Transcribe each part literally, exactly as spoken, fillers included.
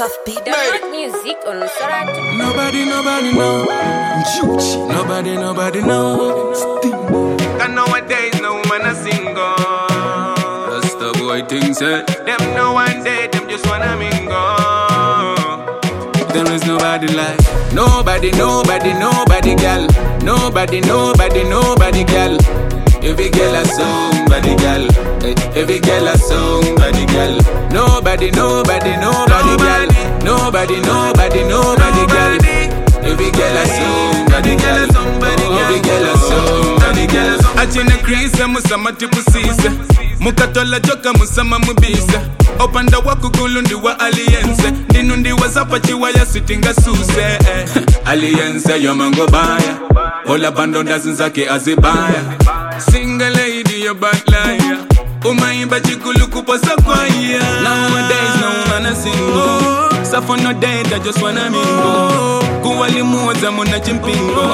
Puff beat. Download music on Sorati. Nobody, nobody know. Nobody, nobody know. And nowadays no man a single. That's the boy thing said. Them no one day, them just wanna mingle. There is nobody like. Nobody, nobody, nobody, girl. Nobody, nobody, nobody, girl. Every girl a somebody, girl. Every girl a somebody, girl. Nobody, nobody, nobody, girl. Nobody, nobody, nobody, girl. Every girl a somebody, girl. Every girl a somebody, girl. Achina krisa musama tipusisa. Mukatola joka musama mubisa. Opanda wakugulundi wa aliyense. Ninundi wa zapachi wa ya sitinga suse. Aliyense yomango baya. Ola bando ndazinzake azibaya. Single lady a bad liar. Umaimba chikulu kuposa kwa yeah. Nowadays no man a single. Safo no date I just wanna mingle. Kuwali muoza muna chimpingo.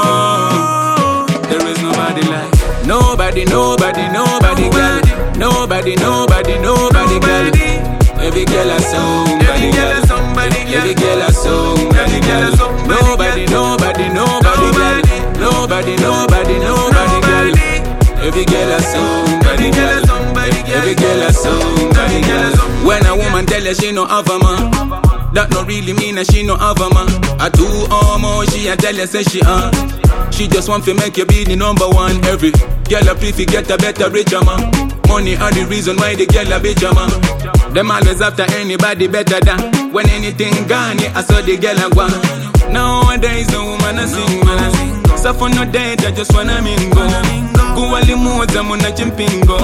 There is nobody like. Nobody, nobody, nobody, girl. Nobody, nobody, nobody, girl. Every girl a somebody, girl. Every girl a somebody, girl. Nobody, nobody, nobody, girl. Nobody, nobody, nobody, girl. Every girl a somebody, girl. Every girl a somebody, girl. When a woman tell her she no have a man, that no really mean that she no have a man. I do almost she a tell her say she uh. She just want to make you be the number one. Every girl a prefer get a better richer man. Money are the reason why the girl a bitch man. Them always after anybody better than. When anything gone, yeah, I saw the girl a go. Nowadays no woman a single. Suffer no date, I just wanna mingle. Kuwali muoza muna chimpingo.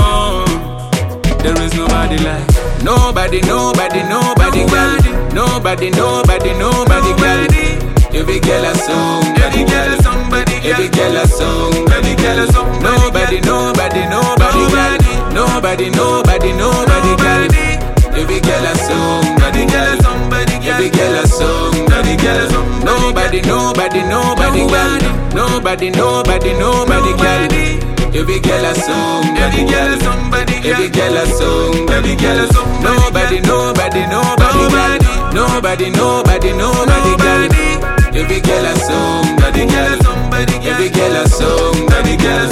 There is nobody like. Nobody, nobody, nobody, girl. Nobody, nobody, nobody, girl. Every girl a somebody, girl. Every girl a somebody, girl. Nobody, nobody, nobody, girl. Nobody, nobody, nobody, girl. Every girl a somebody, girl. Every girl a somebody, girl. Nobody, nobody, nobody, girl. Nobody, nobody, nobody, girl. Every girl a somebody, girl. Every girl a somebody, girl. Nobody, nobody, nobody, girl. Nobody, nobody, nobody, girl. Every girl a somebody, girl. Every girl a somebody, girl.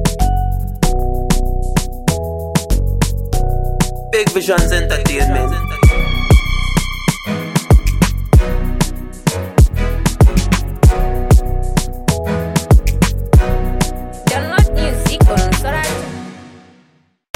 Big Visions Entertainment.